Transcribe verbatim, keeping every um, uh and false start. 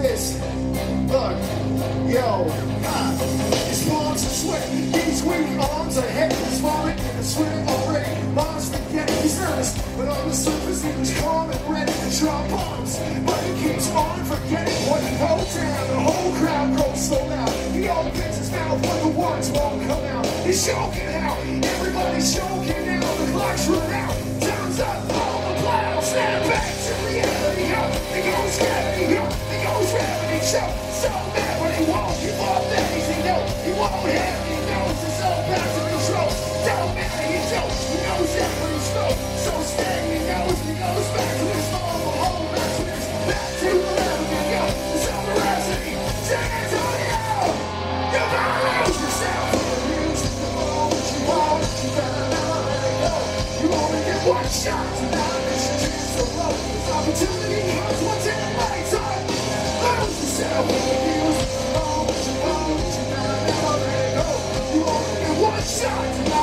this. Look, yo, ah, his palms are sweating, these weak arms are heavy. He's falling in the sweat already. Mom's spaghetti, he's nervous, but on the surface he was calm and ready to drop bombs. But he keeps on forgetting what he wrote down. The whole crowd goes so loud. He opens his mouth, but the words won't come out. He's choking out, everybody's choking out. The clock's run out, time's up, all the clouds snap back to reality. Yo, it goes gravity, yo, it goes gravity. So, so mad when he won't give up that easy. No, he won't have, he knows it's all back to control. Don't matter, he don't, he knows that when he's slow. So steady, he knows he goes back to his normal home. Back to this, back to the level, and yo, it's all the rhapsody. San Antonio, you gotta lose yourself. The moment you want it, you better never let it go. You only get one shot tonight, it's your chance to blow. This opportunity comes once in a lifetime. Lose yourself in the music. The moment you want it, you better never let it go. You only get one shot tonight.